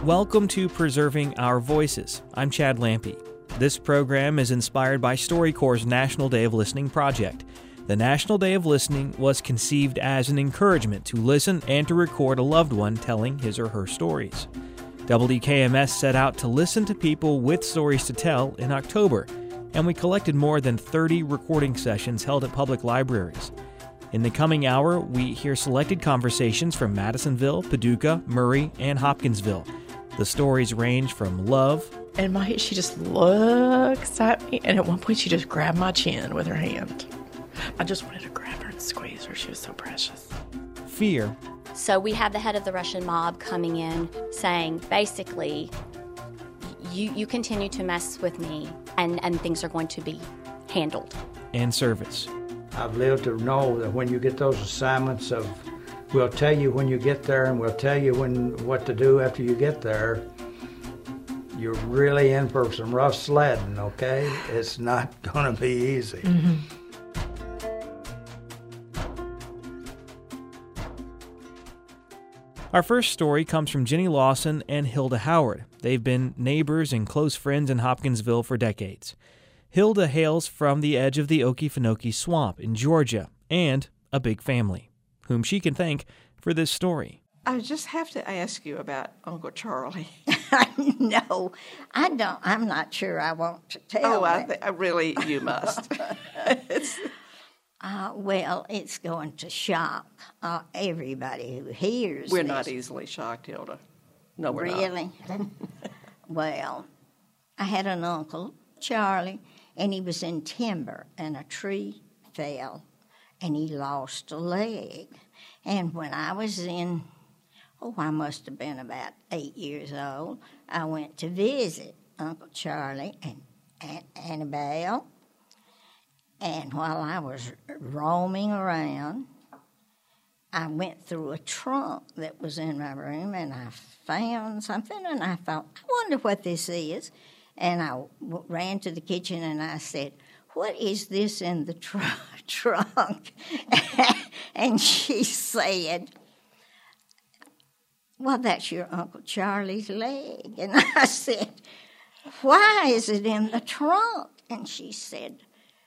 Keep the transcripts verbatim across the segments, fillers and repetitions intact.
Welcome to Preserving Our Voices. I'm Chad Lampe. This program is inspired by StoryCorps' National Day of Listening project. The National Day of Listening was conceived as an encouragement to listen and to record a loved one telling his or her stories. W D K M S set out to listen to people with stories to tell in October, and we collected more than thirty recording sessions held at public libraries. In the coming hour, we hear selected conversations from Madisonville, Paducah, Murray, and Hopkinsville. The stories range from love. And my, she just looks at me, and at one point she just grabbed my chin with her hand. I just wanted to grab her and squeeze her. She was so precious. Fear. So we have the head of the Russian mob coming in saying, basically, you, you continue to mess with me, and, and things are going to be handled. And service. I've lived to know that when you get those assignments of, we'll tell you when you get there and we'll tell you when what to do after you get there, you're really in for some rough sledding, okay? It's not going to be easy. Mm-hmm. Our first story comes from Jenny Lawson and Hilda Howard. They've been neighbors and close friends in Hopkinsville for decades. Hilda hails from the edge of the Okefenokee Swamp in Georgia and a big family, whom she can thank for this story. I just have to ask you about Uncle Charlie. No, I don't. I'm not sure I want to tell. Oh, I, th- I really, you must. It's... Uh, well, it's going to shock uh, everybody who hears We're this. not easily shocked, Hilda. No, we're really? not. Really? Well, I had an uncle, Charlie, and he was in timber, and a tree fell, and he lost a leg. And when I was in, oh, I must have been about eight years old, I went to visit Uncle Charlie and Aunt Annabelle. And while I was roaming around, I went through a trunk that was in my room, and I found something, and I thought, I wonder what this is. And I w- ran to the kitchen, and I said, what is this in the tr- trunk? And she said, well, that's your Uncle Charlie's leg. And I said, why is it in the trunk? And she said,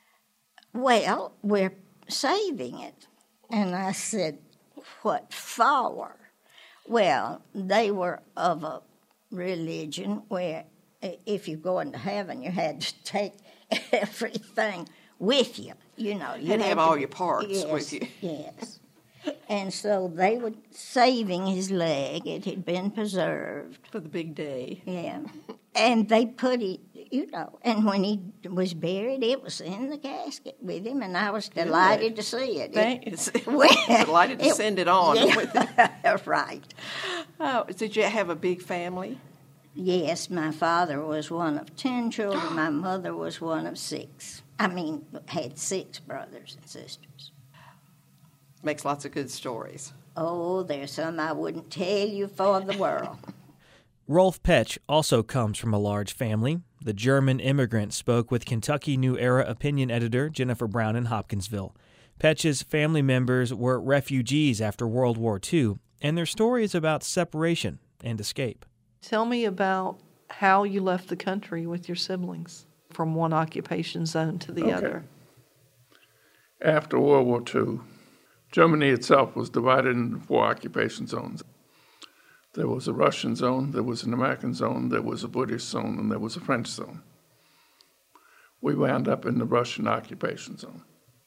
well, we're saving it. And I said, what for? Well, they were of a religion where if you go into heaven, you had to take everything with you. You know, you had to have to, all your parts yes, with you. Yes. And so they were saving his leg. It had been preserved. For the big day. Yeah. And they put it, you know, and when he was buried, it was in the casket with him, and I was delighted Good. to see it. Thanks. It, well, delighted to it, send it on. Yeah, with it. Right. Oh, did you have a big family? Yes, my father was one of ten children. My mother was one of six. I mean, had six brothers and sisters. Makes lots of good stories. Oh, there's some I wouldn't tell you for the world. Rolf Petch also comes from a large family. The German immigrant spoke with Kentucky New Era opinion editor Jennifer Brown in Hopkinsville. Petch's family members were refugees after World War Two, and their story is about separation and escape. Tell me about how you left the country with your siblings from one occupation zone to the okay. other. After World War Two, Germany itself was divided into four occupation zones. There was a Russian zone, there was an American zone, there was a British zone, and there was a French zone. We wound up in the Russian occupation zone.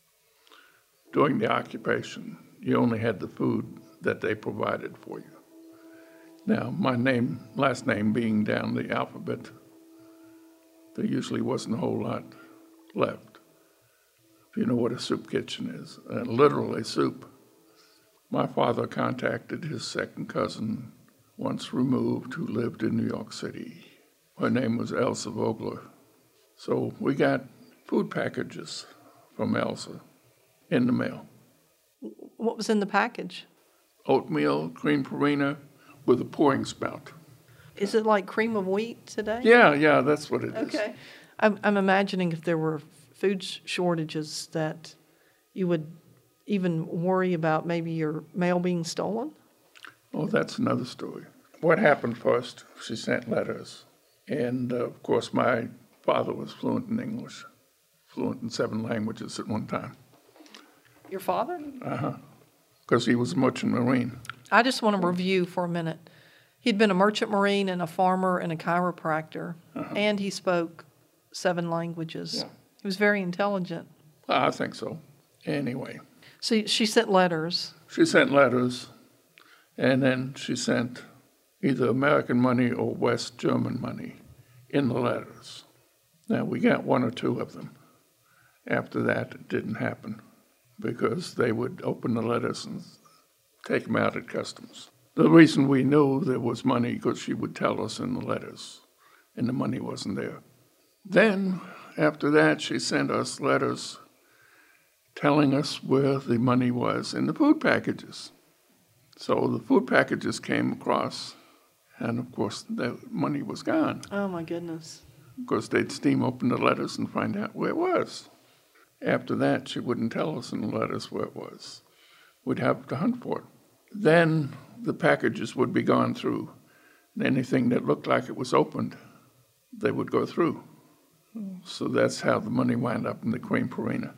During the occupation, you only had the food that they provided for you. Now, my name, last name being down the alphabet, there usually wasn't a whole lot left. If you know what a soup kitchen is, uh, literally soup. My father contacted his second cousin, once removed, who lived in New York City. Her name was Elsa Vogler. So we got food packages from Elsa in the mail. What was in the package? Oatmeal, cream farina with a pouring spout. Is it like cream of wheat today? Yeah, yeah, that's what it is. Okay. I'm, I'm imagining if there were food shortages that you would even worry about maybe your mail being stolen? Oh, that's another story. what happened first, she sent letters. And, uh, of course, my father was fluent in English, fluent in seven languages at one time. Your father? Uh-huh. Because he was a merchant marine. I just want to review for a minute. He'd been a merchant marine and a farmer and a chiropractor, uh-huh. and he spoke seven languages. Yeah. He was very intelligent. Well, I think so. Anyway. So she sent letters. She sent letters, and then she sent either American money or West German money in the letters. Now, we got one or two of them. After that, it didn't happen because they would open the letters and take them out at customs. The reason we knew there was money because she would tell us in the letters, and the money wasn't there. Then, after that, she sent us letters telling us where the money was in the food packages. So the food packages came across, and of course, the money was gone. Oh, my goodness. Because they'd steam open the letters and find out where it was. After that, she wouldn't tell us in the letters where it was. We'd have to hunt for it. Then the packages would be gone through. And anything that looked like it was opened, they would go through. So that's how the money wound up in the cream farina.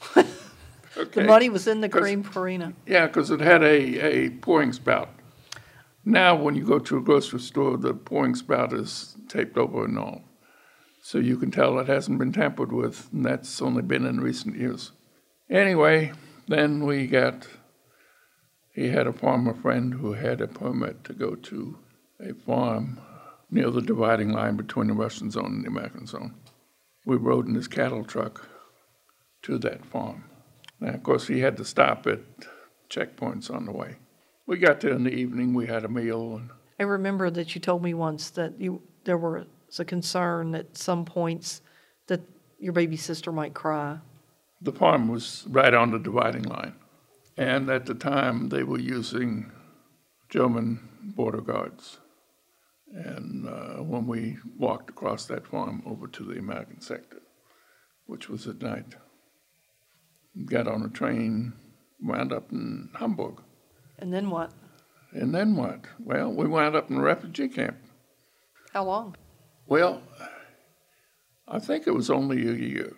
Okay. The money was in the cream farina. Yeah, because it had a, a pouring spout. Now, when you go to a grocery store, the pouring spout is taped over and all. So you can tell it hasn't been tampered with, and that's only been in recent years. Anyway, then we got, he had a farmer friend who had a permit to go to a farm near the dividing line between the Russian zone and the American zone. We rode in his cattle truck to that farm. Now, of course, he had to stop at checkpoints on the way. We got there in the evening, we had a meal. And I remember that you told me once that you there was a concern at some points that your baby sister might cry. The farm was right on the dividing line. And at the time, they were using German border guards. And uh, when we walked across that farm over to the American sector, which was at night, got on a train, wound up in Hamburg. And then what? And then what? Well, we wound up in a refugee camp. How long? Well, I think it was only a year.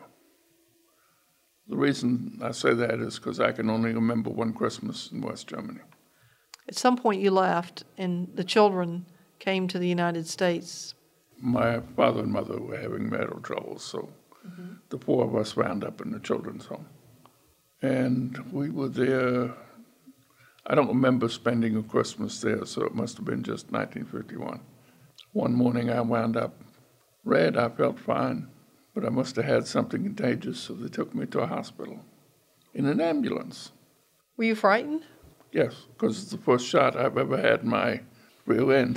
The reason I say that is because I can only remember one Christmas in West Germany. At some point you left, and the children came to the United States. My father and mother were having marital troubles, so mm-hmm. the four of us wound up in the children's home. And we were there. I don't remember spending a Christmas there, so it must have been just nineteen fifty-one. One morning I wound up red. I felt fine, but I must have had something contagious, so they took me to a hospital in an ambulance. Were you frightened? Yes, because it's the first shot I've ever had in my rear end.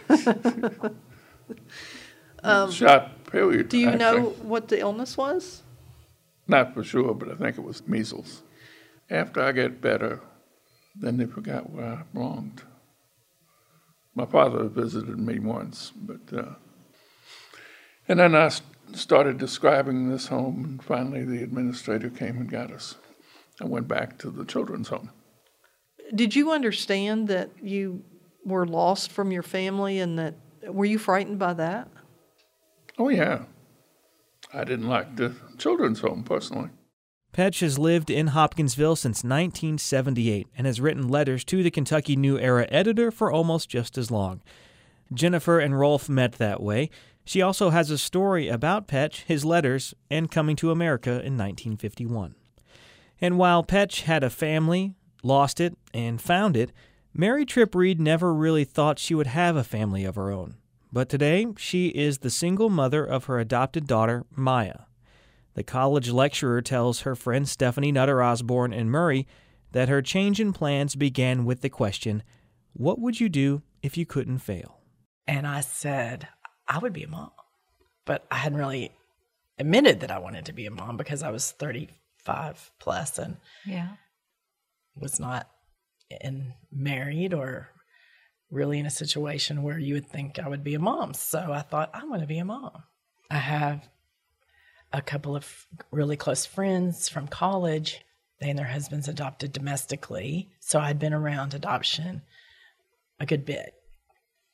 um, shot, period. Do you actually. know what the illness was? Not for sure, but I think it was measles. After I get better, then they forgot where I belonged. My father visited me once, but uh, and then I started describing this home, and finally the administrator came and got us. I went back to the children's home. Did you understand that you were lost from your family, and that were you frightened by that? Oh yeah, I didn't like the children's home personally. Petch has lived in Hopkinsville since nineteen seventy-eight and has written letters to the Kentucky New Era editor for almost just as long. Jennifer and Rolf met that way. She also has a story about Petch, his letters, and coming to America in nineteen fifty-one. And while Petch had a family, lost it, and found it, Mary Tripp Reed never really thought she would have a family of her own. But today, she is the single mother of her adopted daughter, Maya. The college lecturer tells her friends Stephanie Nutter Osborne and Murray that her change in plans began with the question, what would you do if you couldn't fail? And I said, I would be a mom. But I hadn't really admitted that I wanted to be a mom because I was thirty-five plus and yeah. was not in married or really in a situation where you would think I would be a mom. So I thought, I want to be a mom. I have a couple of really close friends from college. They and their husbands adopted domestically. So I'd been around adoption a good bit.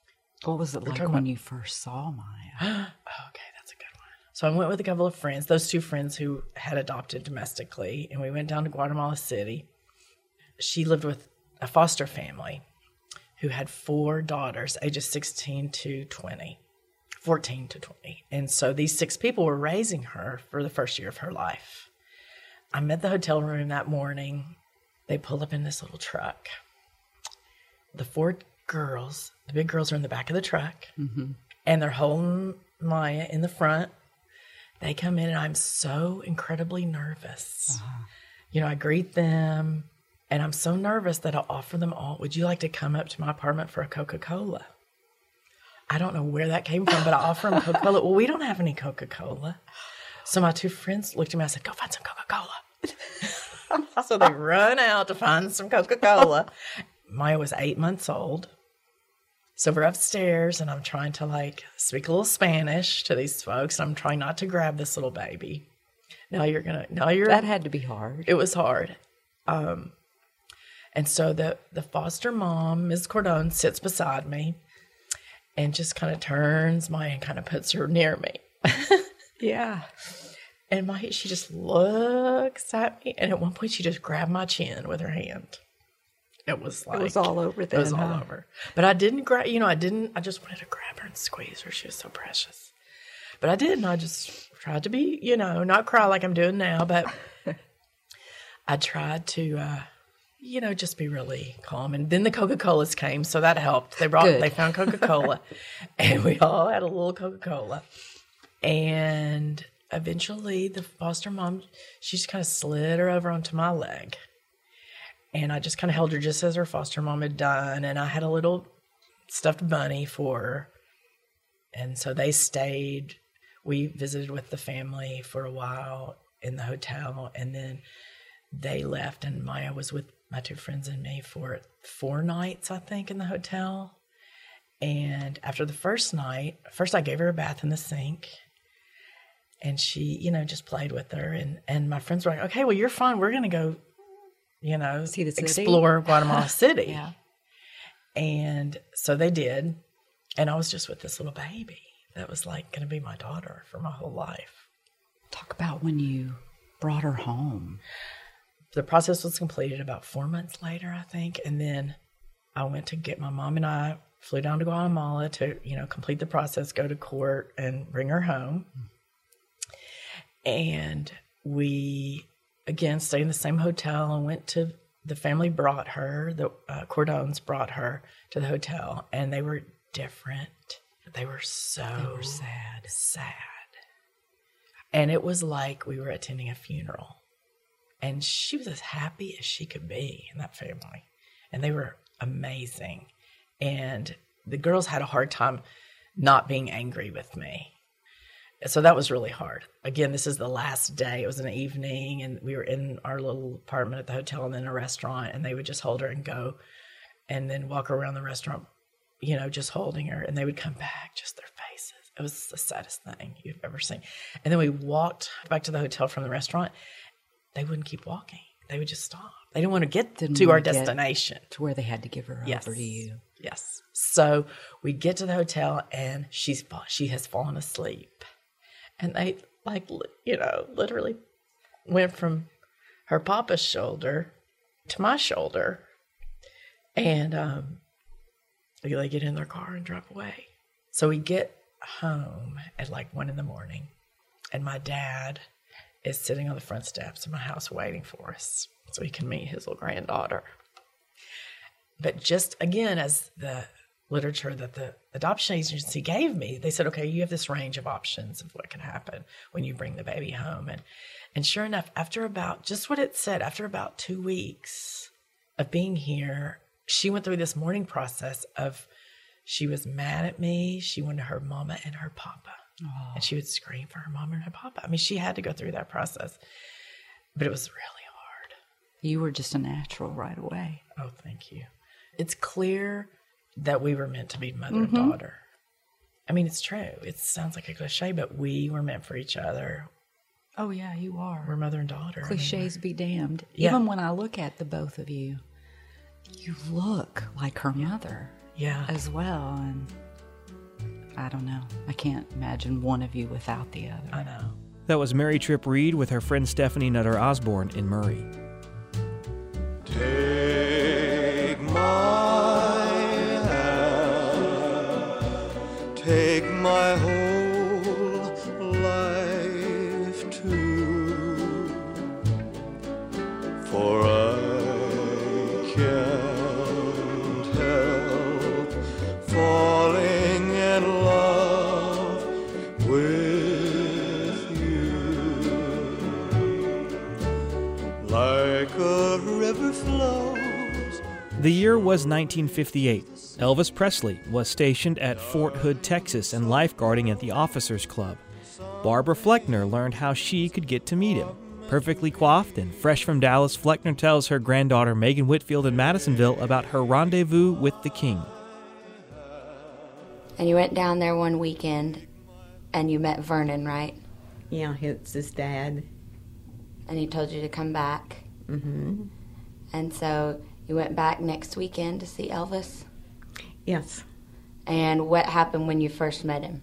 What was it like talking when about- you first saw Maya? Okay, that's a good one. So I went with a couple of friends, those two friends who had adopted domestically, and we went down to Guatemala City. She lived with a foster family who had four daughters, ages sixteen to twenty, fourteen to twenty. And so these six people were raising her for the first year of her life. I'm at the hotel room that morning. They pulled up in this little truck. The four girls, the big girls are in the back of the truck, mm-hmm. and they're holding Maya in the front. They come in, and I'm so incredibly nervous. Uh-huh. You know, I greet them, and I'm so nervous that I'll offer them all, would you like to come up to my apartment for a Coca-Cola? I don't know where that came from, but I offer them Coca-Cola. Well, we don't have any Coca-Cola. So my two friends looked at me, I said, go find some Coca-Cola. So they run out to find some Coca-Cola. Maya was eight months old. So we're upstairs, and I'm trying to, like, speak a little Spanish to these folks. And I'm trying not to grab this little baby. Now you're going to, now you're. That had to be hard. It was hard. Um, and so the, the foster mom, Miz Cordon, sits beside me and just kind of turns Maya and kind of puts her near me. Yeah. And Maya, she just looks at me. And at one point, she just grabbed my chin with her hand. It was like. It was all over then. It was all huh? over. But I didn't grab, you know, I didn't, I just wanted to grab her and squeeze her. She was so precious. But I didn't. I just tried to be, you know, not cry like I'm doing now, but I tried to, uh, you know, just be really calm. And then the Coca-Colas came, so that helped. They brought, Good. they found Coca-Cola, and we all had a little Coca-Cola. And eventually the foster mom, she just kind of slid her over onto my leg. And I just kind of held her just as her foster mom had done. And I had a little stuffed bunny for her. And so they stayed. We visited with the family for a while in the hotel. And then they left. And Maya was with my two friends and me for four nights, I think, in the hotel. And after the first night, first I gave her a bath in the sink. And she, you know, just played with her. And, and my friends were like, okay, well, you're fine. We're going to go, you know, See the city? explore Guatemala City. Yeah. And so they did. And I was just with this little baby that was like going to be my daughter for my whole life. Talk about when you brought her home. The process was completed about four months later, I think. And then I went to get my mom, and I flew down to Guatemala to, you know, complete the process, go to court and bring her home. And we, again, stayed in the same hotel and went to, the family brought her, the uh, Cordons brought her to the hotel, and they were different. They were so They were sad. sad. And it was like we were attending a funeral. And she was as happy as she could be in that family. And they were amazing. And the girls had a hard time not being angry with me. So that was really hard. Again, this is the last day. It was an evening, and we were in our little apartment at the hotel and then a restaurant, and they would just hold her and go and then walk around the restaurant, you know, just holding her. And they would come back, just their faces. It was the saddest thing you've ever seen. And then we walked back to the hotel from the restaurant. They wouldn't keep walking. They would just stop. They didn't want to get Didn't to our want to get destination. To where they had to give her Yes. over to you. Yes. So we get to the hotel, and she's she has fallen asleep. And they, like, li- you know, literally went from her papa's shoulder to my shoulder. And um, they get in their car and drive away. So we get home at like one in the morning, and my dad is sitting on the front steps of my house waiting for us so he can meet his little granddaughter. But just, again, as the literature that the adoption agency gave me, they said, okay, you have this range of options of what can happen when you bring the baby home. And and sure enough, after about, just what it said, after about two weeks of being here, she went through this mourning process of, she was mad at me. She wanted her mama and her papa. Oh. And she would scream for her mama and her papa. I mean, she had to go through that process. But it was really hard. You were just a natural right away. Oh, thank you. It's clear that we were meant to be mother Mm-hmm. and daughter. I mean, it's true. It sounds like a cliche, but we were meant for each other. Oh, yeah, you are. We're mother and daughter. I mean, Cliches be damned. Yeah. Even when I look at the both of you, you look like her mother yeah. as well. And I don't know. I can't imagine one of you without the other. I know. That was Mary Tripp Reed with her friend Stephanie Nutter Osborne in Murray. Take my hand, take my whole life too, for I can't help falling in love with you, like a river flows. The year was nineteen fifty-eight. Elvis Presley was stationed at Fort Hood, Texas, and lifeguarding at the Officers Club. Barbara Fleckner learned how she could get to meet him. Perfectly coiffed and fresh from Dallas, Fleckner tells her granddaughter Megan Whitfield in Madisonville about her rendezvous with the king. And you went down there one weekend, and you met Vernon, right? Yeah, it's his dad. And he told you to come back. Mm-hmm. And so you went back next weekend to see Elvis? Yes. And what happened when you first met him?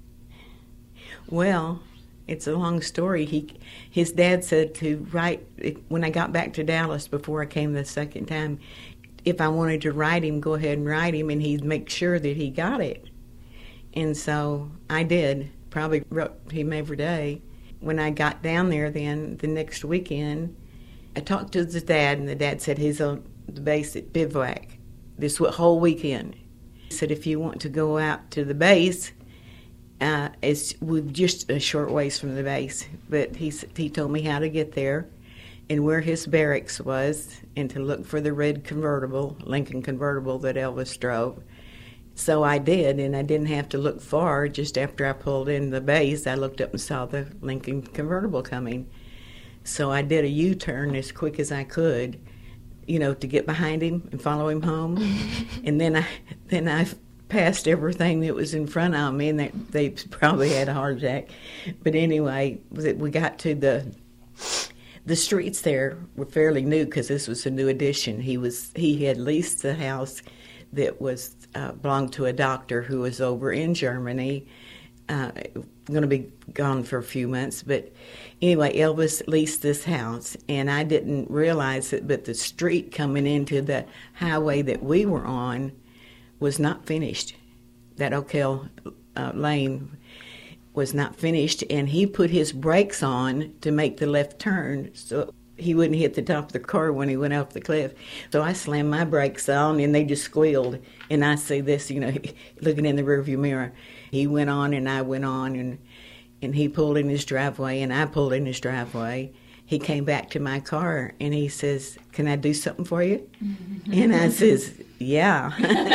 Well, it's a long story. He, his dad said to write, when I got back to Dallas before I came the second time, if I wanted to write him, go ahead and write him, and he'd make sure that he got it. And so I did. Probably wrote him every day. When I got down there then, the next weekend, I talked to the dad, and the dad said he's on the base at Bivouac this whole weekend. He said, if you want to go out to the base, uh, it's we're just a short ways from the base. But he he told me how to get there and where his barracks was and to look for the red convertible, Lincoln convertible that Elvis drove. So I did, and I didn't have to look far. Just after I pulled in the base, I looked up and saw the Lincoln convertible coming. So I did a U-turn as quick as I could, you know, to get behind him and follow him home. And then I then I passed everything that was in front of me, and they, they probably had a heart attack. But anyway, we got to the the streets there were fairly new because this was a new addition. He was he had leased the house that was uh, belonged to a doctor who was over in Germany, uh, going to be gone for a few months. But anyway, Elvis leased this house, and I didn't realize it, but the street coming into the highway that we were on was not finished. That Oak Hill uh, Lane was not finished, and he put his brakes on to make the left turn so he wouldn't hit the top of the car when he went off the cliff. So I slammed my brakes on, and they just squealed. And I see this, you know, looking in the rearview mirror. He went on, and I went on, and and he pulled in his driveway, and I pulled in his driveway. He came back to my car, and he says, "Can I do something for you?" And I says, "Yeah."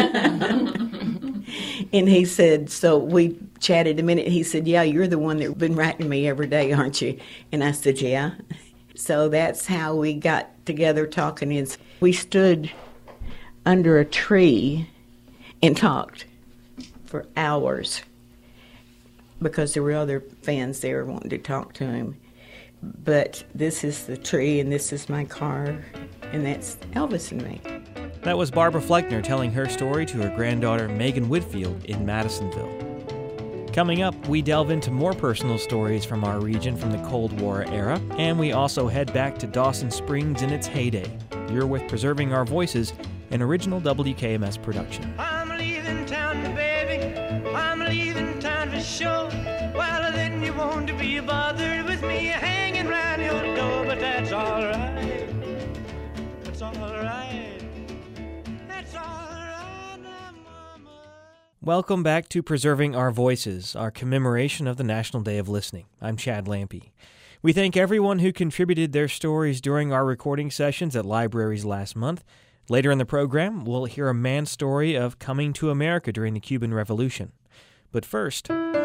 And he said, so we chatted a minute. He said, "Yeah, you're the one that's been writing me every day, aren't you?" And I said, "Yeah." So that's how we got together talking. Is we stood under a tree and talked for hours because there were other fans there wanting to talk to him. But this is the tree, and this is my car, and that's Elvis and me. That was Barbara Fleckner telling her story to her granddaughter Megan Whitfield in Madisonville. Coming up, we delve into more personal stories from our region from the Cold War era, and we also head back to Dawson Springs in its heyday. You're with Preserving Our Voices, an original W K M S production. I'm leaving town, baby. I'm leaving town for sure. Well, then you won't be bothered with me hanging around your door, but that's all right. That's all right. That's all right, Mama. Welcome back to Preserving Our Voices, our commemoration of the National Day of Listening. I'm Chad Lampe. We thank everyone who contributed their stories during our recording sessions at libraries last month. Later in the program, we'll hear a man's story of coming to America during the Cuban Revolution. But first,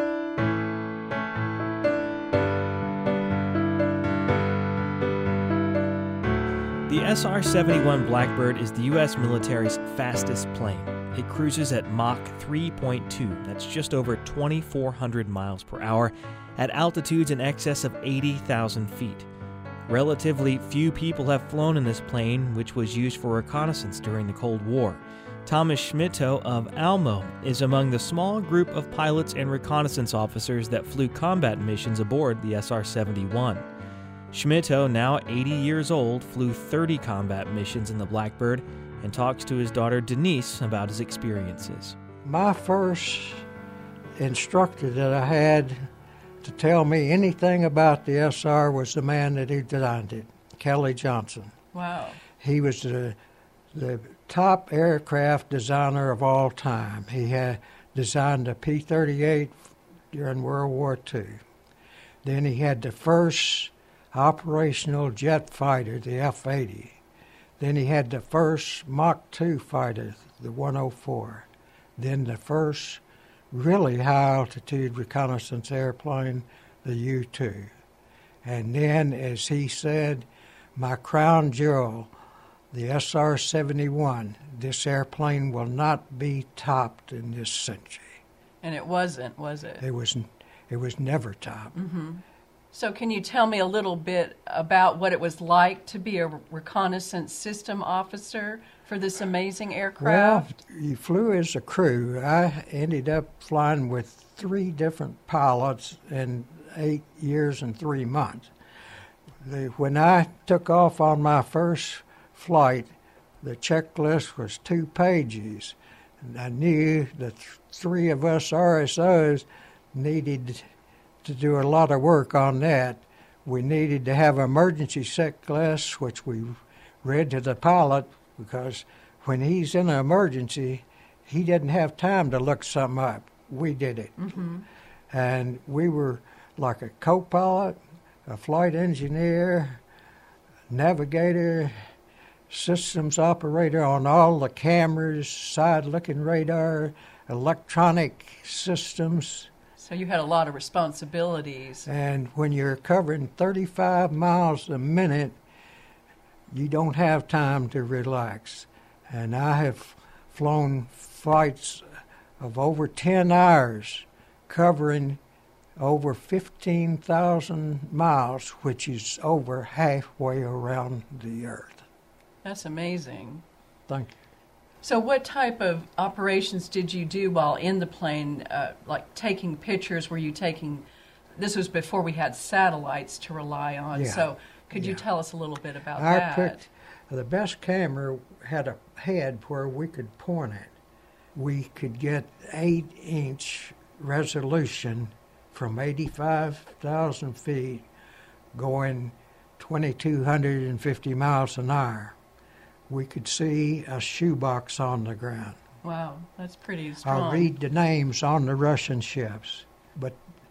the S R seventy-one Blackbird is the U S military's fastest plane. It cruises at Mach three point two, that's just over twenty-four hundred miles per hour, at altitudes in excess of eighty thousand feet. Relatively few people have flown in this plane, which was used for reconnaissance during the Cold War. Thomas Schmittou of Almo is among the small group of pilots and reconnaissance officers that flew combat missions aboard the S R seventy-one. Schmittou, now eighty years old, flew thirty combat missions in the Blackbird and talks to his daughter Denise about his experiences. My first instructor that I had to tell me anything about the S R was the man that he designed it, Kelly Johnson. Wow. He was the the top aircraft designer of all time. He had designed the P thirty-eight during World War Two. Then he had the first operational jet fighter, the F eighty. Then he had the first Mach two fighter, the one oh four. Then the first really high-altitude reconnaissance airplane, the U two. And then, as he said, my crown jewel, the S R seventy-one, this airplane will not be topped in this century. And it wasn't, was it? It was, it was never topped. Mm-hmm. So can you tell me a little bit about what it was like to be a reconnaissance system officer for this amazing aircraft? Well, you flew as a crew. I ended up flying with three different pilots in eight years and three months. The, when I took off on my first flight, the checklist was two pages. And I knew that three of us R S Os needed to do a lot of work on that. We needed to have an emergency checklist, which we read to the pilot, because when he's in an emergency, he didn't have time to look something up. We did it. Mm-hmm. And we were like a co-pilot, a flight engineer, navigator, systems operator on all the cameras, side-looking radar, electronic systems. So you had a lot of responsibilities. And when you're covering thirty-five miles a minute, you don't have time to relax. And I have flown flights of over ten hours, covering over fifteen thousand miles, which is over halfway around the Earth. That's amazing. Thank you. So what type of operations did you do while in the plane, uh, like taking pictures? Were you taking, this was before we had satellites to rely on, Yeah. so could Yeah. you tell us a little bit about I that? picked, the best camera had a head where we could point it. We could get eight inch resolution from eighty-five thousand feet going twenty-two hundred fifty miles an hour. We could see a shoebox on the ground. Wow, that's pretty strong. I'll read the names on the Russian ships. But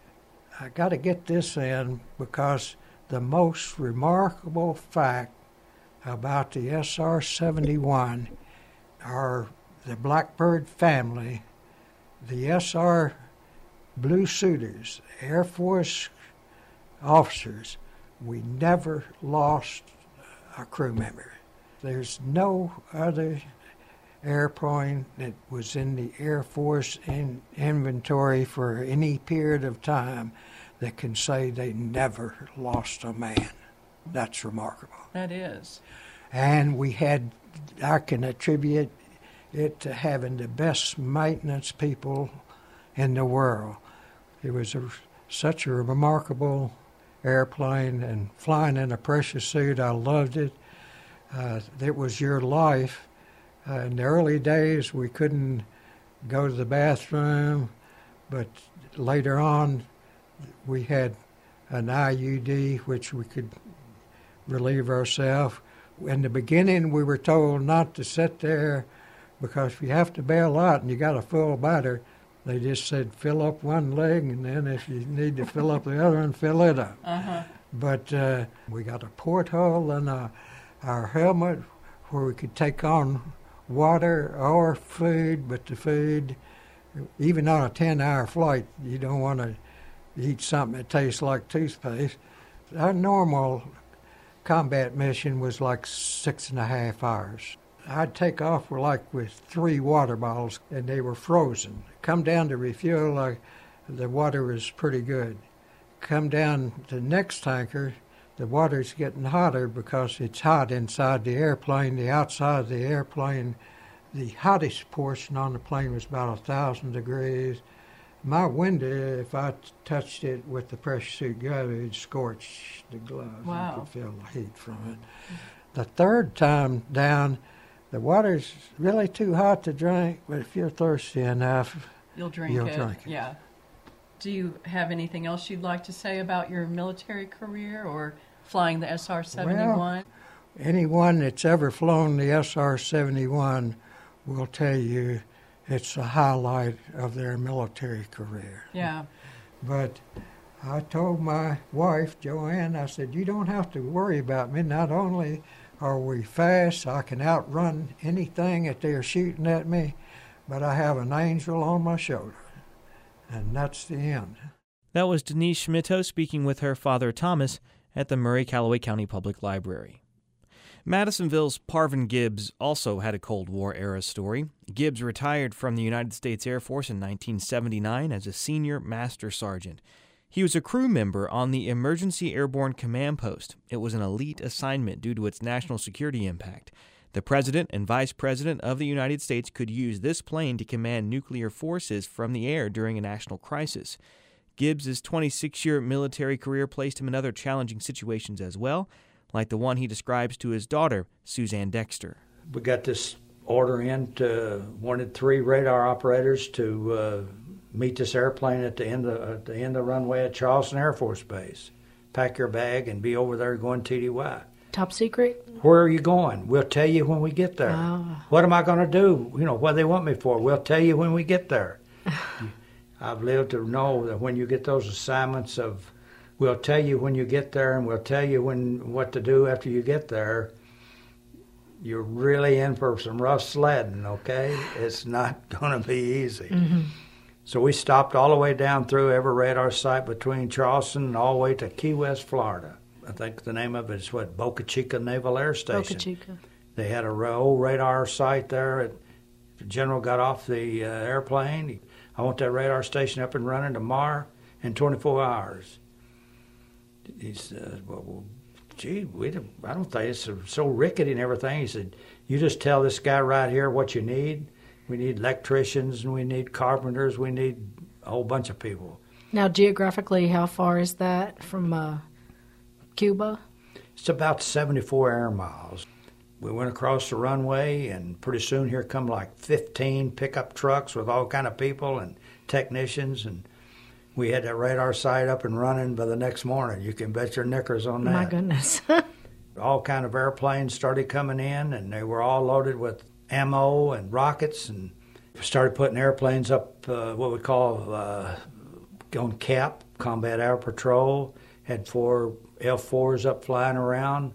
I got to get this in because the most remarkable fact about the S R seventy-one are the Blackbird family, the S R Blue Suiters, Air Force officers. We never lost a crew member. There's no other airplane that was in the Air Force in inventory for any period of time that can say they never lost a man. That's remarkable. That is. And we had, I can attribute it to having the best maintenance people in the world. It was a, such a remarkable airplane, and flying in a pressure suit, I loved it. Uh, it was your life. Uh, in the early days, we couldn't go to the bathroom, but later on, we had an I U D, which we could relieve ourselves. In the beginning, we were told not to sit there because if you have to bail out and you got a full bladder, they just said fill up one leg, and then if you need to fill up the other one, fill it up. Uh-huh. But uh, we got a porthole and a our helmet where we could take on water or food, but the food, even on a ten-hour flight, you don't want to eat something that tastes like toothpaste. Our normal combat mission was like six and a half hours. I'd take off with like with three water bottles, and they were frozen. Come down to refuel, like the water was pretty good. Come down to the next tanker, the water's getting hotter because it's hot inside the airplane. The outside of the airplane the hottest portion on the plane was about a thousand degrees. My window, if I touched it with the pressure suit gun, it'd scorch the gloves. Wow. You could feel the heat from it. The third time down, the water's really too hot to drink, but if you're thirsty enough, you'll drink you'll it. Drink it. Yeah. Do you have anything else you'd like to say about your military career or flying the S R seventy-one? Well, anyone that's ever flown the S R seventy-one will tell you it's the highlight of their military career. Yeah. But I told my wife, Joanne, I said, you don't have to worry about me. Not only are we fast, I can outrun anything that they're shooting at me, but I have an angel on my shoulder. And that's the end. That was Denise Schmittou speaking with her father, Thomas, at the Murray-Calloway County Public Library. Madisonville's Parvin Gibbs also had a Cold War-era story. Gibbs retired from the United States Air Force in nineteen seventy-nine as a senior master sergeant. He was a crew member on the Emergency Airborne Command Post. It was an elite assignment due to its national security impact. The President and Vice President of the United States could use this plane to command nuclear forces from the air during a national crisis. Gibbs' twenty-six-year military career placed him in other challenging situations as well, like the one he describes to his daughter, Suzanne Dexter. We got this order in to wanted three radar operators to uh, meet this airplane at the end of at the end of the runway at Charleston Air Force Base. Pack your bag and be over there going T D Y. Top secret? Where are you going? We'll tell you when we get there. Oh. What am I going to do? You know, what do they want me for? We'll tell you when we get there. I've lived to know that when you get those assignments of, we'll tell you when you get there and we'll tell you when what to do after you get there, you're really in for some rough sledding, okay? It's not going to be easy. Mm-hmm. So we stopped all the way down through every radar site between Charleston and all the way to Key West, Florida. I think the name of it is what, Boca Chica Naval Air Station. Boca Chica. They had a old radar site there. At, the general got off the uh, airplane. I want that radar station up and running tomorrow in twenty-four hours. He said, well, well gee, we don't, I don't think it's so rickety and everything. He said, you just tell this guy right here what you need. We need electricians and we need carpenters. We need a whole bunch of people. Now, geographically, how far is that from uh, Cuba? It's about seventy-four air miles. We went across the runway, and pretty soon here come like fifteen pickup trucks with all kind of people and technicians, and we had that radar site up and running by the next morning. You can bet your knickers on that. My goodness. All kind of airplanes started coming in, and they were all loaded with ammo and rockets, and started putting airplanes up uh, what we call uh, on C A P, Combat Air Patrol. Had four F fours up flying around,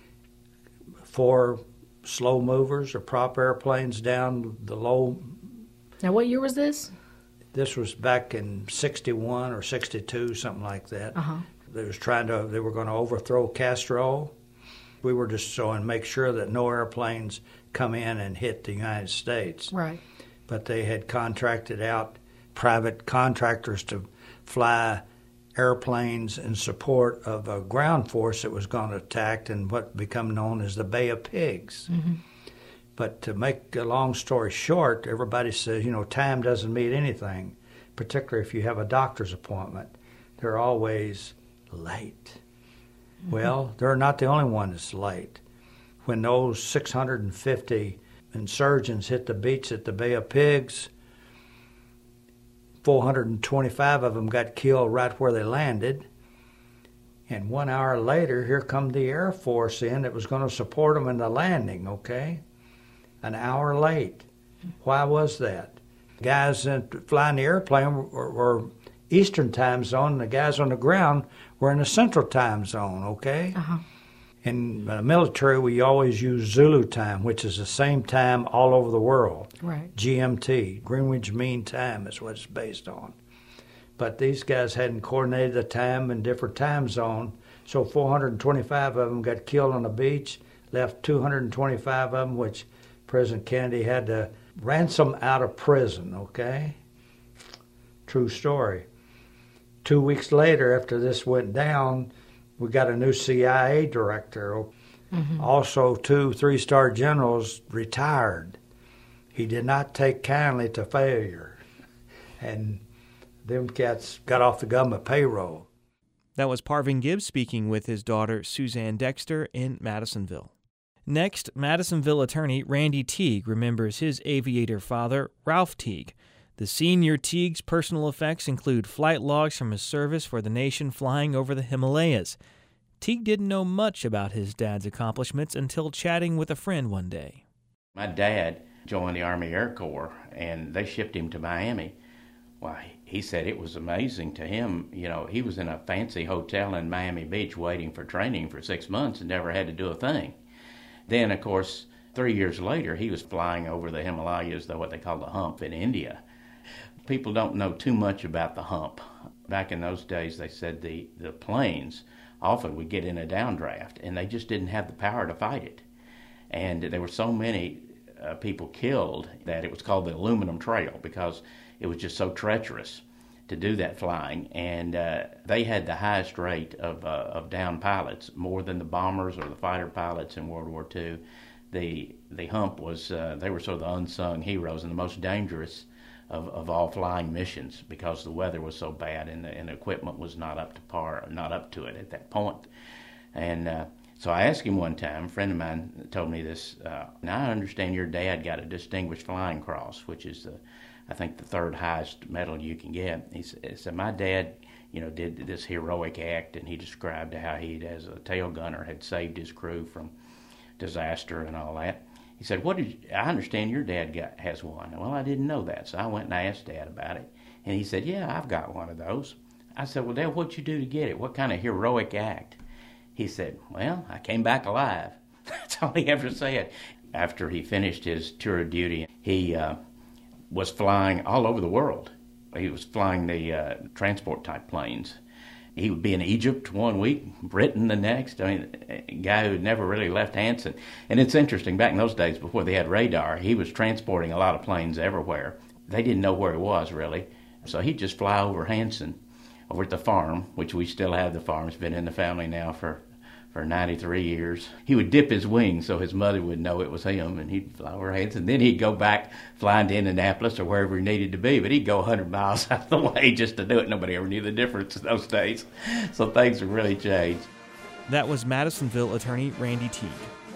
four slow movers or prop airplanes down the low. Now, what year was this? This was back in sixty-one or sixty-two, something like that. Uh-huh. They was trying to. They were going to overthrow Castro. We were just so and make sure that no airplanes come in and hit the United States. Right. But they had contracted out private contractors to fly airplanes in support of a ground force that was going to attack in what become known as the Bay of Pigs. Mm-hmm. But to make a long story short, everybody says, you know, time doesn't mean anything, particularly if you have a doctor's appointment. They're always late. Mm-hmm. Well, they're not the only one that's late. When those six hundred fifty insurgents hit the beach at the Bay of Pigs, four hundred twenty-five of them got killed right where they landed. And one hour later, here come the Air Force in that was going to support them in the landing, okay? An hour late. Why was that? Guys flying the airplane were, were Eastern time zone, and the guys on the ground were in the Central time zone, okay? Uh-huh. In the military, we always use Zulu time, which is the same time all over the world. Right. G M T, Greenwich Mean Time, is what it's based on. But these guys hadn't coordinated the time in different time zones, so four hundred twenty-five of them got killed on the beach, left two hundred twenty-five of them, which President Kennedy had to ransom out of prison, okay? True story. Two weeks later, after this went down, we got a new C I A director. Mm-hmm. Also, two three-star generals retired. he did not take kindly to failure. And them cats got off the government payroll. That was Parvin Gibbs speaking with his daughter Suzanne Dexter in Madisonville. Next, Madisonville attorney Randy Teague remembers his aviator father, Ralph Teague. The senior Teague's personal effects include flight logs from his service for the nation flying over the Himalayas. Teague didn't know much about his dad's accomplishments until chatting with a friend one day. My dad joined the Army Air Corps, and they shipped him to Miami. Why, he said it was amazing to him. You know, he was in a fancy hotel in Miami Beach waiting for training for six months and never had to do a thing. Then, of course, three years later, he was flying over the Himalayas, the, what they call the hump in India. People don't know too much about the hump. Back in those days, they said the, the planes often would get in a downdraft, and they just didn't have the power to fight it. And there were so many uh, people killed that it was called the aluminum trail because it was just so treacherous to do that flying. And uh, they had the highest rate of, uh, of down pilots, more than the bombers or the fighter pilots in World War Two. The, the hump was, uh, they were sort of the unsung heroes and the most dangerous Of, of all flying missions because the weather was so bad and the, and the equipment was not up to par, not up to it at that point. And uh, so I asked him one time, a friend of mine told me this, uh, now I understand your dad got a Distinguished Flying Cross, which is, the, I think, the third highest medal you can get. He said, my dad, you know, did this heroic act, and he described how he, as a tail gunner, had saved his crew from disaster and all that. He said, "What did you, I understand your dad got, has one." Well, I didn't know that, so I went and asked Dad about it. And he said, "Yeah, I've got one of those." I said, "Well, Dad, what'd you do to get it? What kind of heroic act?" He said, "Well, I came back alive." That's all he ever said. After he finished his tour of duty, he uh, was flying all over the world. He was flying the uh, transport-type planes. He would be in Egypt one week, Britain the next. I mean, a guy who never really left Hanson. And it's interesting, back in those days before they had radar, he was transporting a lot of planes everywhere. They didn't know where he was, really. So he'd just fly over Hanson, over at the farm, which we still have the farm. It's been in the family now for, for ninety-three years. He would dip his wings so his mother would know it was him, and he'd fly over Hanson. Then he'd go back flying to Indianapolis or wherever he needed to be, but he'd go one hundred miles out of the way just to do it. Nobody ever knew the difference in those days. So things have really changed. That was Madisonville attorney Randy Teague.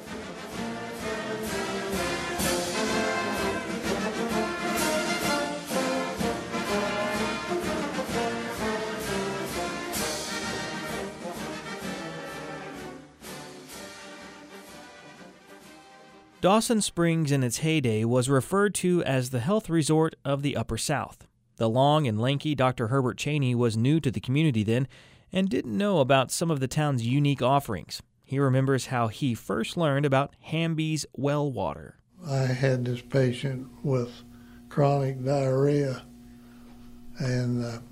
Dawson Springs in its heyday was referred to as the health resort of the Upper South. The long and lanky Doctor Herbert Cheney was new to the community then and didn't know about some of the town's unique offerings. He remembers how he first learned about Hamby's well water. I had this patient with chronic diarrhea, and uh,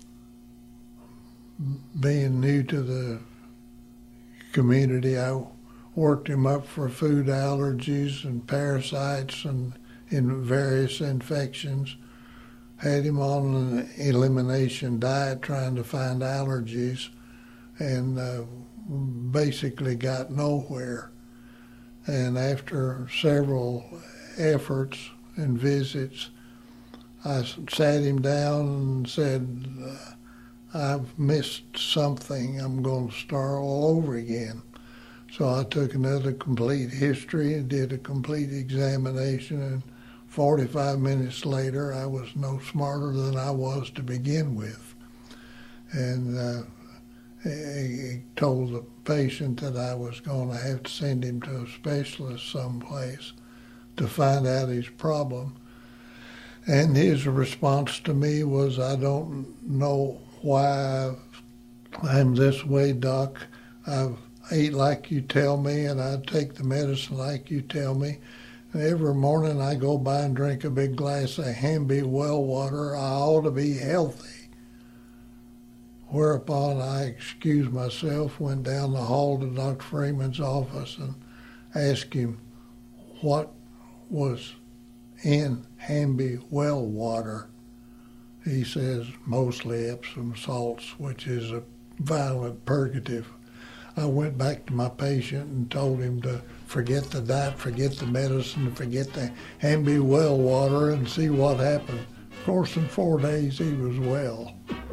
being new to the community, I worked him up for food allergies and parasites and in various infections. Had him on an elimination diet trying to find allergies, and uh, basically got nowhere. And after several efforts and visits, I sat him down and said, uh, I've missed something. I'm going to start all over again. So I took another complete history and did a complete examination, and forty-five minutes later, I was no smarter than I was to begin with. And uh, he told the patient that I was going to have to send him to a specialist someplace to find out his problem. And his response to me was, "I don't know why I'm this way, Doc. I've eat like you tell me, and I take the medicine like you tell me. And every morning I go by and drink a big glass of Hamby well water. I ought to be healthy." Whereupon I excused myself, went down the hall to Doctor Freeman's office and asked him what was in Hamby well water. He says mostly Epsom salts, which is a violent purgative. I went back to my patient and told him to forget the diet, forget the medicine, forget the hand me well water and see what happened. Of course, in four days he was well.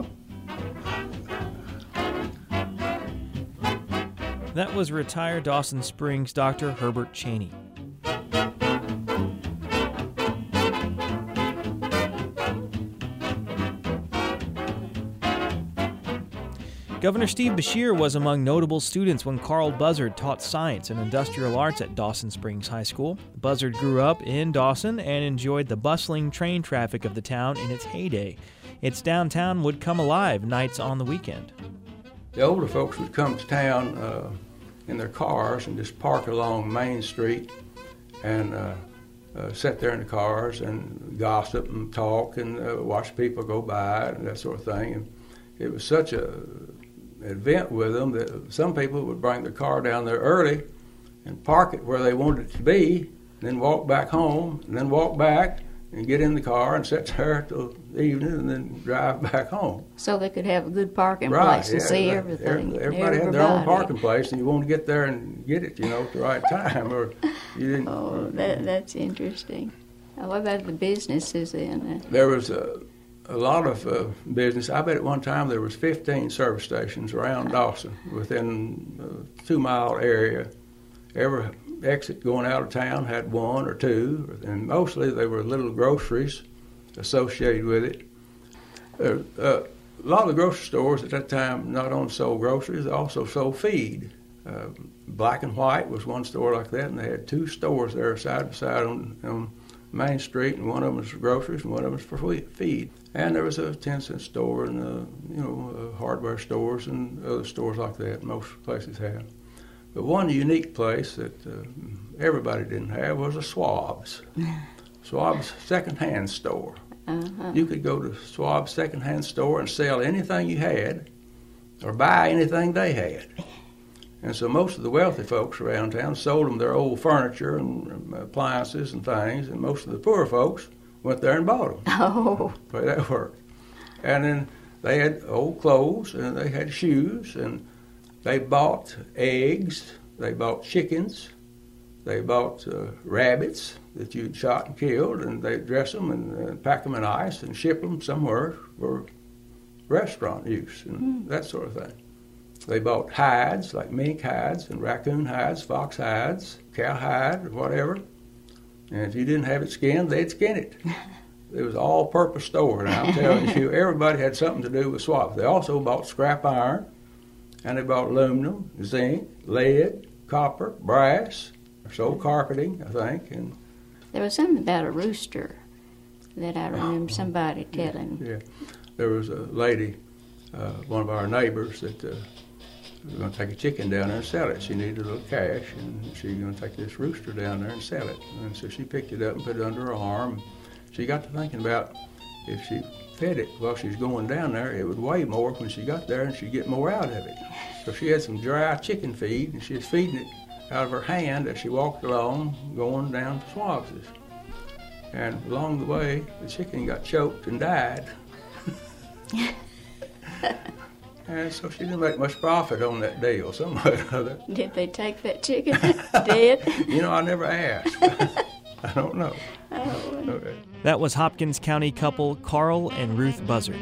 That was retired Dawson Springs Doctor Herbert Cheney. Governor Steve Beshear was among notable students when Carl Buzzard taught science and industrial arts at Dawson Springs High School. Buzzard grew up in Dawson and enjoyed the bustling train traffic of the town in its heyday. Its downtown would come alive nights on the weekend. The older folks would come to town uh, in their cars and just park along Main Street and uh, uh, sit there in the cars and gossip and talk and uh, watch people go by and that sort of thing. And it was such a event with them that some people would bring their car down there early and park it where they wanted it to be, and then walk back home, and then walk back and get in the car and sit there till the evening and then drive back home. So they could have a good parking right, place and yeah, see they, everything. Everybody, everybody had their own parking place, and you want to get there and get it, you know, at the right time, or you didn't. Oh, that, that's interesting. Now, what about the businesses then? There was a, a lot of uh, business. I bet at one time there was fifteen service stations around Dawson within a two-mile area. Every exit going out of town had one or two, and mostly they were little groceries associated with it. There, uh, a lot of the grocery stores at that time not only sold groceries, they also sold feed. Uh, Black and White was one store like that, and they had two stores there side by side on, on Main Street, and one of them was for groceries and one of them was for feed. And there was a ten-cent store and, uh, you know, uh, hardware stores and other stores like that most places have. But one unique place that uh, everybody didn't have was a Schwab's. Schwab's second-hand store. Uh-huh. You could go to Schwab's second-hand store and sell anything you had or buy anything they had. And so most of the wealthy folks around town sold them their old furniture and appliances and things, and most of the poor folks went there and bought them. Oh. The way that worked. And then they had old clothes, and they had shoes, and they bought eggs, they bought chickens, they bought uh, rabbits that you'd shot and killed, and they'd dress them and uh, pack them in ice and ship them somewhere for restaurant use and mm. that sort of thing. They bought hides, like mink hides and raccoon hides, fox hides, cow hide, or whatever. And if you didn't have it skinned, they'd skin it. It was an all-purpose store, and I'm telling you, everybody had something to do with Schwab. They also bought scrap iron, and they bought aluminum, zinc, lead, copper, brass, sold carpeting, I think. And there was something about a rooster that I remember somebody telling. Yeah, yeah. There was a lady, uh, one of our neighbors, that uh, was going to take a chicken down there and sell it. She needed a little cash, and she was going to take this rooster down there and sell it. And so she picked it up and put it under her arm. She got to thinking about if she fed it while she was going down there, it would weigh more when she got there and she'd get more out of it. So she had some dry chicken feed, and she was feeding it out of her hand as she walked along, going down to Schwab's. And along the way, the chicken got choked and died. And so she didn't make much profit on that deal, somehow or other. Did they take that chicken dead? You know, I never asked. I don't know. Oh. Okay. That was Hopkins County couple Carl and Ruth Buzzard.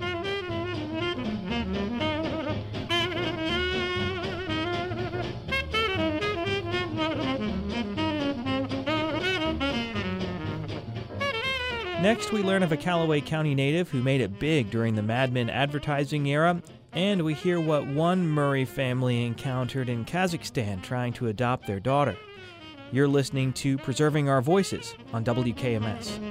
Next, we learn of a Callaway County native who made it big during the Mad Men advertising era, and we hear what one Murray family encountered in Kazakhstan trying to adopt their daughter. You're listening to Preserving Our Voices on W K M S.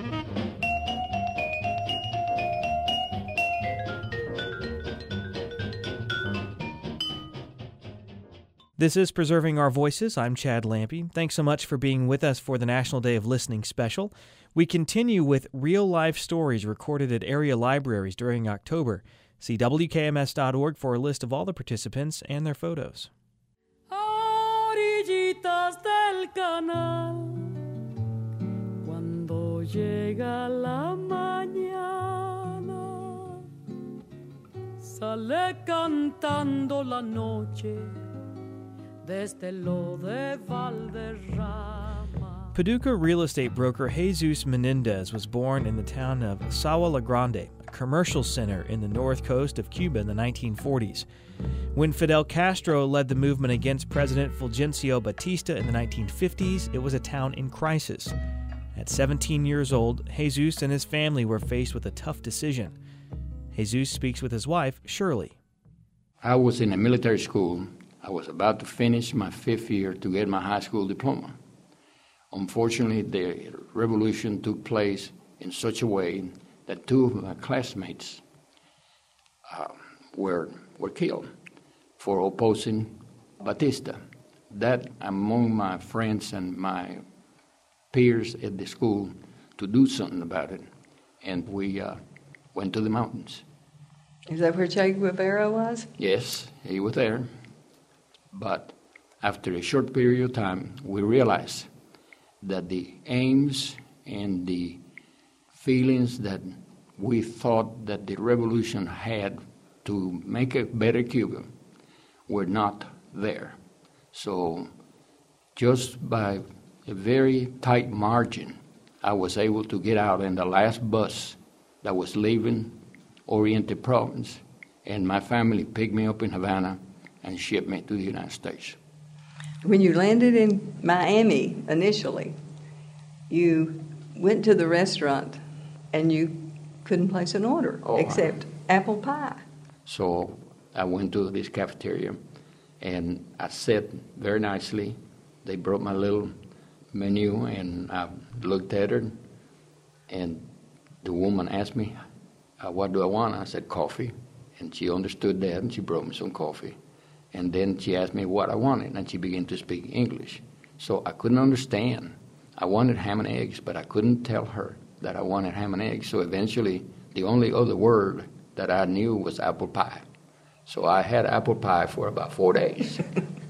This is Preserving Our Voices. I'm Chad Lampe. Thanks so much for being with us for the National Day of Listening special. We continue with real-life stories recorded at area libraries during October. See W K M S dot org for a list of all the participants and their photos. Orillitas del canal, cuando llega la mañana, sale sale cantando la noche desde lo de Valderrama. Paducah real estate broker Jesus Menendez was born in the town of Sawa La Grande, a commercial center in the north coast of Cuba in the nineteen forties. When Fidel Castro led the movement against President Fulgencio Batista in the nineteen fifties, it was a town in crisis. At seventeen years old, Jesus and his family were faced with a tough decision. Jesus speaks with his wife, Shirley. I was in a military school. I was about to finish my fifth year to get my high school diploma. Unfortunately, the revolution took place in such a way that two of my classmates uh, were were killed for opposing Batista. That among my friends and my peers at the school to do something about it, and we uh, went to the mountains. Is that where Che Guevara was? Yes, he was there. But after a short period of time, we realized that the aims and the feelings that we thought that the revolution had to make a better Cuba were not there. So just by a very tight margin, I was able to get out in the last bus that was leaving Oriente Province, and my family picked me up in Havana and shipped me to the United States. When you landed in Miami initially, you went to the restaurant and you couldn't place an order oh, except I... apple pie. So I went to this cafeteria and I sat very nicely. They brought my little menu and I looked at it, and the woman asked me, uh, what do I want? I said, coffee. And she understood that and she brought me some coffee. And then she asked me what I wanted, and she began to speak English. So I couldn't understand. I wanted ham and eggs, but I couldn't tell her that I wanted ham and eggs. So eventually, the only other word that I knew was apple pie. So I had apple pie for about four days.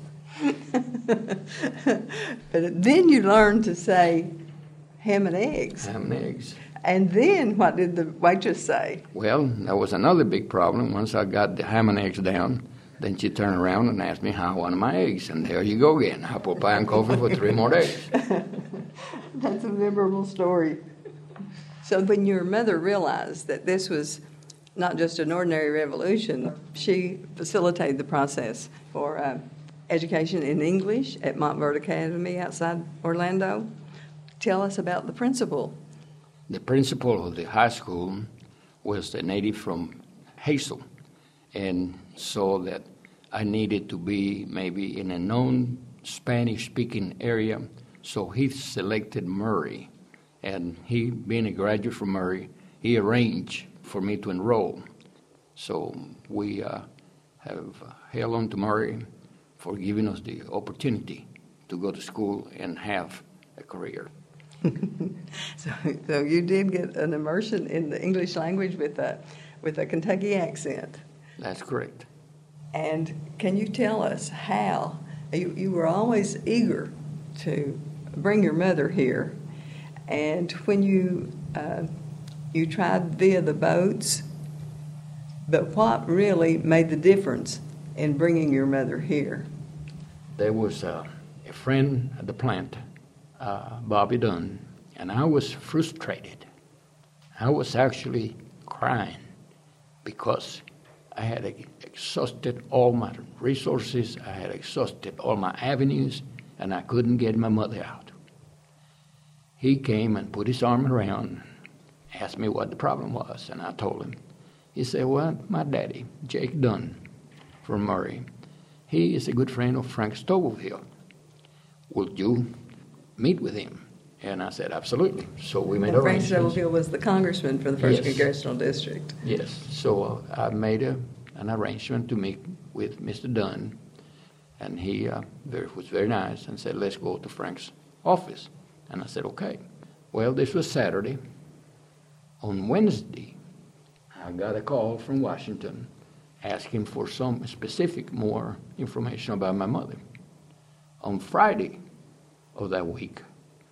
But then you learned to say ham and eggs. Ham and eggs. And then what did the waitress say? Well, that was another big problem. Once I got the ham and eggs down, then she turned around and asked me how I wanted my eggs. And there you go again, apple pie and coffee for three more days. That's a memorable story. So when your mother realized that this was not just an ordinary revolution, she facilitated the process for uh, education in English at Montverde Academy outside Orlando. Tell us about the principal. The principal of the high school was a native from Hazel, and saw that I needed to be maybe in a known Spanish-speaking area, so he selected Murray. And he, being a graduate from Murray, he arranged for me to enroll. So we uh, have held on to Murray for giving us the opportunity to go to school and have a career. so, so you did get an immersion in the English language with a, with a Kentucky accent. That's correct. And can you tell us how, you, you were always eager to bring your mother here, and when you uh, you tried via the boats, but what really made the difference in bringing your mother here? There was uh, a friend at the plant, uh, Bobby Dunn, and I was frustrated. I was actually crying because I had exhausted all my resources, I had exhausted all my avenues, and I couldn't get my mother out. He came and put his arm around, asked me what the problem was, and I told him. He said, well, my daddy, Jake Dunn from Murray, he is a good friend of Frank Stoblefield. Would you meet with him? And I said, absolutely. So we made and Frank arrangements. Stubblefield was the congressman for the first Yes. Congressional District. Yes. So uh, I made a, an arrangement to meet with Mister Dunn, and he uh, very, was very nice and said, let's go to Frank's office. And I said, okay. Well, this was Saturday. On Wednesday, I got a call from Washington asking for some specific more information about my mother. On Friday of that week,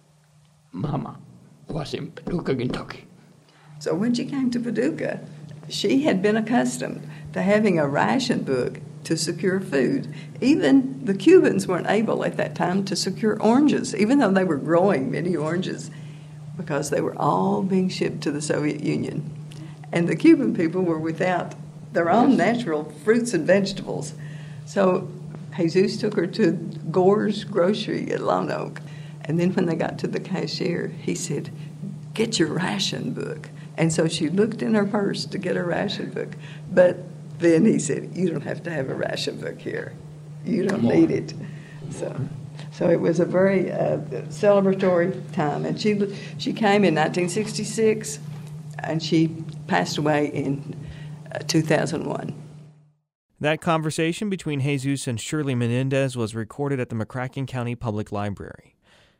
Mama was in Paducah, Kentucky. So when she came to Paducah, she had been accustomed to having a ration book to secure food. Even the Cubans weren't able at that time to secure oranges, even though they were growing many oranges, because they were all being shipped to the Soviet Union. And the Cuban people were without their own natural fruits and vegetables. So Jesus took her to Gore's Grocery at Lone Oak. And then when they got to the cashier, he said, "Get your ration book." And so she looked in her purse to get her ration book. But then he said, "You don't have to have a ration book here. You don't need it." So so it was a very uh, celebratory time. And she she came in nineteen sixty-six, and she passed away in uh, two thousand one. That conversation between Jesus and Shirley Menendez was recorded at the McCracken County Public Library.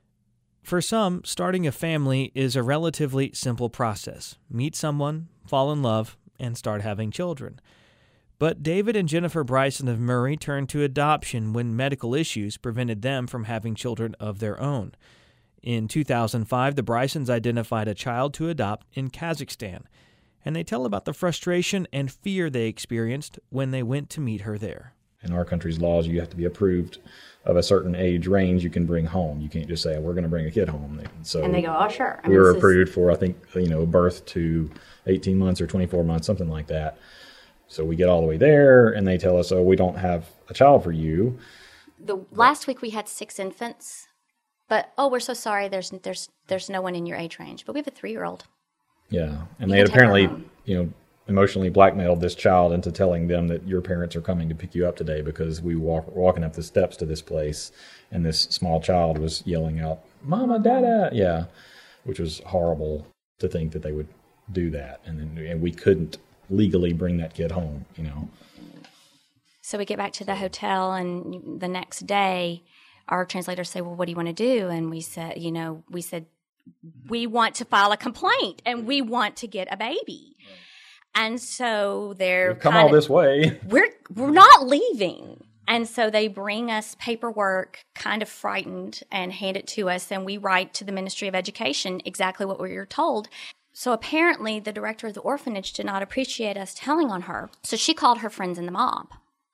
For some, starting a family is a relatively simple process. Meet someone, fall in love, and start having children. But David and Jennifer Bryson of Murray turned to adoption when medical issues prevented them from having children of their own. In two thousand five, the Brysons identified a child to adopt in Kazakhstan, and they tell about the frustration and fear they experienced when they went to meet her there. In our country's laws, you have to be approved of a certain age range you can bring home. You can't just say, we're going to bring a kid home. So and they go, oh, sure. I we mean, were this approved is... for, I think, you know, birth to eighteen months or twenty-four months, something like that. So we get all the way there, and they tell us, oh, we don't have a child for you. The last week we had six infants, but, oh, we're so sorry, there's there's there's no one in your age range. But we have a three-year-old. Yeah, and You they had can take her apparently, home. you know, emotionally blackmailed this child into telling them that your parents are coming to pick you up today because we walk walking up the steps to this place, and this small child was yelling out, "Mama, Dada!" Yeah, which was horrible to think that they would do that, and then and we couldn't legally bring that kid home, you know. So we get back to the hotel, and the next day, our translators say, "Well, what do you want to do?" And we said, you know, we said, "We want to file a complaint, and we want to get a baby." And so they're We've come kind all of, this way. We're we're not leaving. And so they bring us paperwork, kind of frightened, and hand it to us, and we write to the Ministry of Education exactly what we were told. So apparently the director of the orphanage did not appreciate us telling on her. So she called her friends in the mob.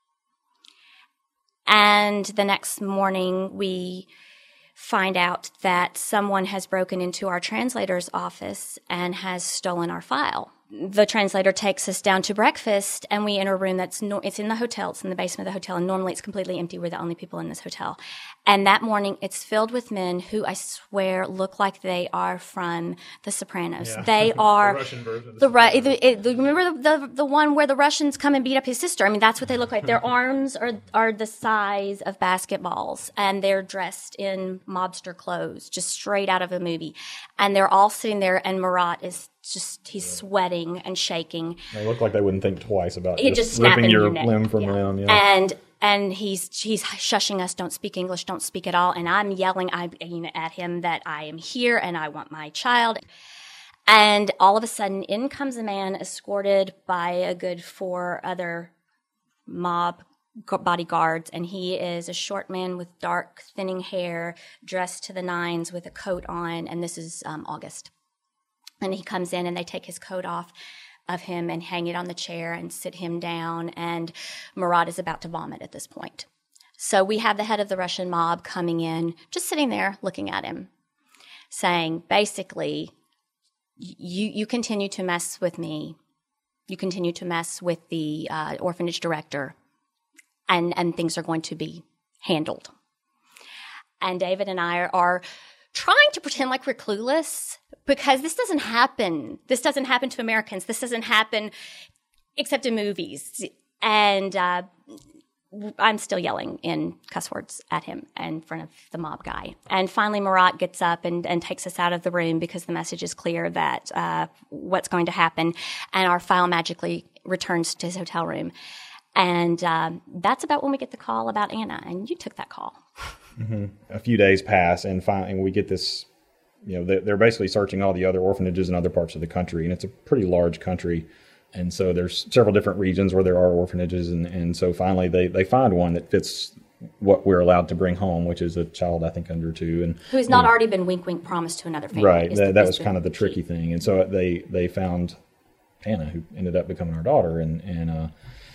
And the next morning we find out that someone has broken into our translator's office and has stolen our file. The translator takes us down to breakfast, and we enter a room that's no, it's in the hotel. It's in the basement of the hotel, and normally it's completely empty. We're the only people in this hotel. And that morning, it's filled with men who I swear look like they are from The Sopranos. Yeah. They are The Russian version of the, Ru- the, it, the remember the, the the one where the Russians come and beat up his sister. I mean, that's what they look like. Their arms are are the size of basketballs, and they're dressed in mobster clothes, just straight out of a movie. And they're all sitting there, and Murat is just, he's sweating and shaking. They look like they wouldn't think twice about It just, just ripping snapping your your neck. limb from Yeah. limb. Yeah. And and he's he's shushing us, don't speak English, don't speak at all. And I'm yelling I, you know, at him that I am here and I want my child. And all of a sudden, in comes a man escorted by a good four other mob bodyguards, and he is a short man with dark, thinning hair, dressed to the nines with a coat on, and this is um, August. And he comes in, and they take his coat off of him and hang it on the chair and sit him down, and Murat is about to vomit at this point. So we have the head of the Russian mob coming in, just sitting there looking at him, saying, basically, you you continue to mess with me. You continue to mess with the uh, orphanage director, and, and things are going to be handled. And David and I are, are trying to pretend like we're clueless, because this doesn't happen. This doesn't happen to Americans. This doesn't happen except in movies. And uh, I'm still yelling in cuss words at him in front of the mob guy. And finally, Murat gets up and, and takes us out of the room because the message is clear that uh, what's going to happen. And our file magically returns to his hotel room. And um, that's about when we get the call about Anna. And you took that call. Mm-hmm. A few days pass, and finally we get this, you know, they're basically searching all the other orphanages in other parts of the country, and it's a pretty large country. And so there's several different regions where there are orphanages, and, and so finally they, they find one that fits what we're allowed to bring home, which is a child, I think, under two. And Who has not you know, already been wink, wink promised to another family. Right, is that, the- that is was the kind of the tricky thing. And so they, they found Anna, who ended up becoming our daughter, and, and uh,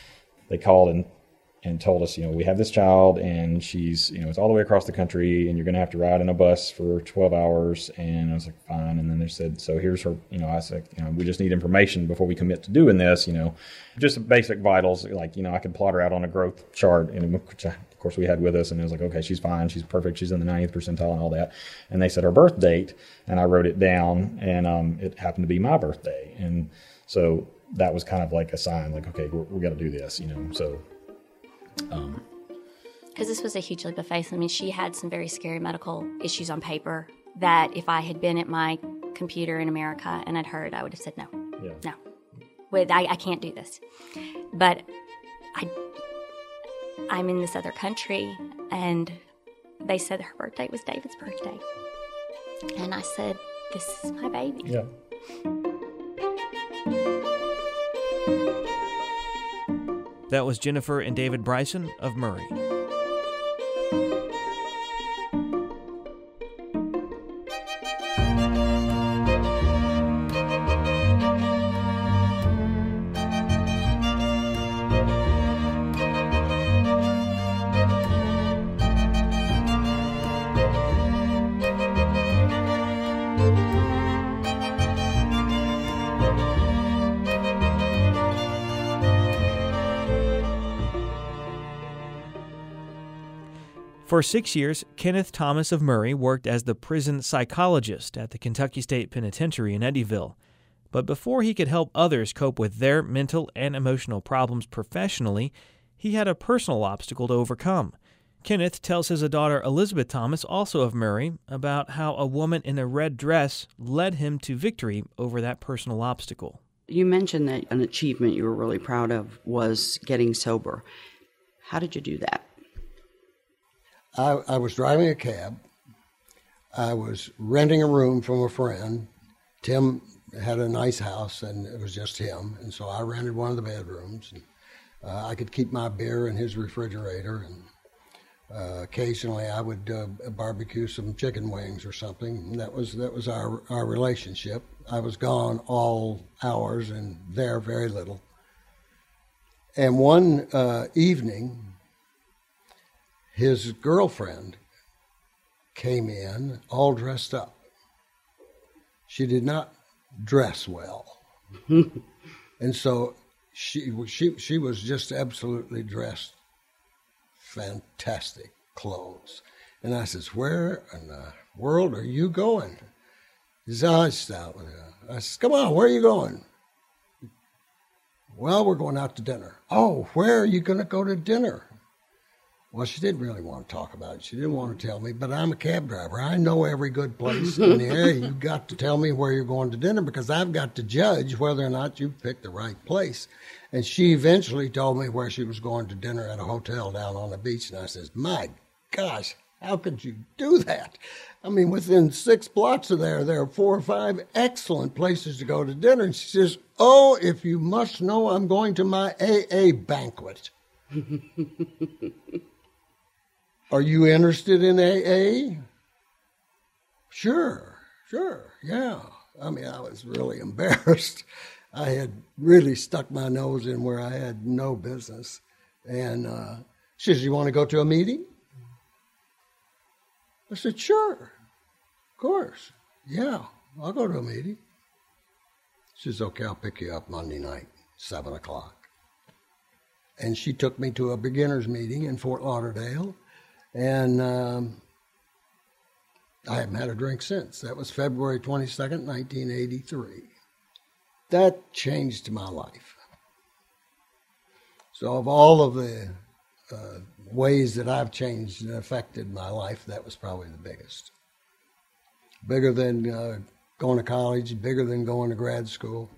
they called and and told us, you know, we have this child and she's, you know, it's all the way across the country and you're going to have to ride in a bus for twelve hours. And I was like, fine. And then they said, so here's her, you know, I said, you know, we just need information before we commit to doing this, you know, just basic vitals. Like, you know, I could plot her out on a growth chart, and which I, of course we had with us. And it was like, okay, she's fine. She's perfect. She's in the ninetieth percentile and all that. And they said her birth date, and I wrote it down, and um, it happened to be my birthday. And so that was kind of like a sign, like, okay, we're, we got to do this, you know, so. Um, Because this was a huge leap of faith. I mean, she had some very scary medical issues on paper that if I had been at my computer in America and I'd heard, I would have said no. Yeah. No. Wait, I, I can't do this. But I, I'm in this other country, and they said her birthday was David's birthday. And I said, this is my baby. Yeah. That was Jennifer and David Bryson of Murray. For six years, Kenneth Thomas of Murray worked as the prison psychologist at the Kentucky State Penitentiary in Eddyville. But before he could help others cope with their mental and emotional problems professionally, he had a personal obstacle to overcome. Kenneth tells his daughter Elizabeth Thomas, also of Murray, about how a woman in a red dress led him to victory over that personal obstacle. You mentioned that an achievement you were really proud of was getting sober. How did you do that? I, I was driving a cab. I was renting a room from a friend. Tim had a nice house, and it was just him. And so I rented one of the bedrooms. And, uh, I could keep my beer in his refrigerator. And uh, occasionally I would uh, barbecue some chicken wings or something. And that was that was our, our relationship. I was gone all hours and there very little. And one uh, evening, his girlfriend came in all dressed up. She did not dress well. And so she, she, she was just absolutely dressed fantastic clothes. And I says, where in the world are you going? He says, oh, it's out with her. I says, come on, where are you going? Well, we're going out to dinner. Oh, where are you going to go to dinner? Well, she didn't really want to talk about it. She didn't want to tell me, but I'm a cab driver. I know every good place in the area. You've got to tell me where you're going to dinner because I've got to judge whether or not you've picked the right place. And she eventually told me where she was going to dinner at a hotel down on the beach. And I says, my gosh, how could you do that? I mean, within six blocks of there, there are four or five excellent places to go to dinner. And she says, oh, if you must know, I'm going to my A A banquet. Are you interested in A A? Sure, sure, yeah. I mean, I was really embarrassed. I had really stuck my nose in where I had no business. And uh, she says, you want to go to a meeting? I said, sure, of course. Yeah, I'll go to a meeting. She says, okay, I'll pick you up Monday night, seven o'clock. And she took me to a beginner's meeting in Fort Lauderdale. And um, I haven't had a drink since. That was February twenty-second, nineteen eighty-three. That changed my life. So of all of the uh, ways that I've changed and affected my life, that was probably the biggest. Bigger than uh, going to college, bigger than going to grad school.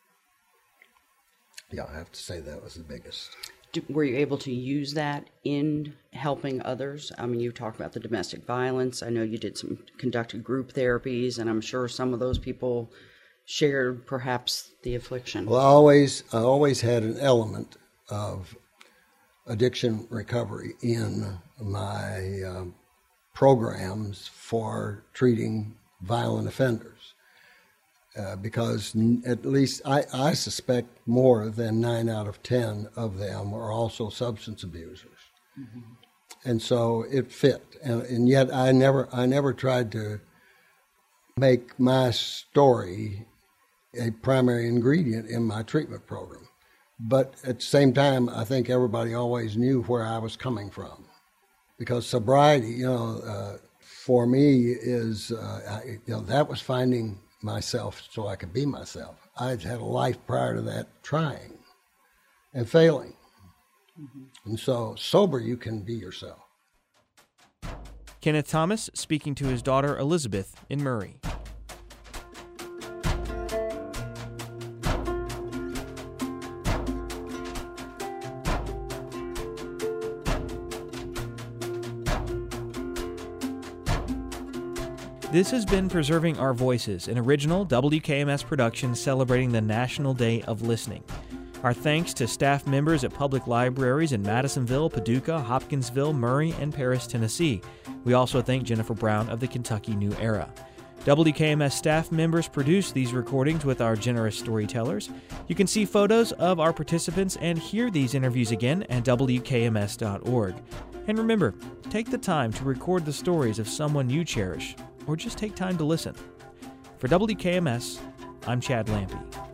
Yeah, I have to say that was the biggest. Were you able to use that in helping others? I mean, you talked about the domestic violence. I know you did some conducted group therapies, and I'm sure some of those people shared perhaps the affliction. Well, I always, I always had an element of addiction recovery in my um, programs for treating violent offenders. uh, because n- at least I, I suspect more than nine out of ten of them are also substance abusers. Mm-hmm. And so it fit. And, and yet I never, I never tried to make my story a primary ingredient in my treatment program. But at the same time, I think everybody always knew where I was coming from. Because sobriety, you know, uh, for me is, uh, I, you know, that was finding myself so I could be myself. I'd had a life prior to that trying and failing. Mm-hmm. And so sober, you can be yourself. Kenneth Thomas speaking to his daughter Elizabeth in Murray. This has been Preserving Our Voices, an original W K M S production celebrating the National Day of Listening. Our thanks to staff members at public libraries in Madisonville, Paducah, Hopkinsville, Murray, and Paris, Tennessee. We also thank Jennifer Brown of the Kentucky New Era. W K M S staff members produce these recordings with our generous storytellers. You can see photos of our participants and hear these interviews again at W K M S dot org. And remember, take the time to record the stories of someone you cherish, or just take time to listen. For W K M S, I'm Chad Lampe.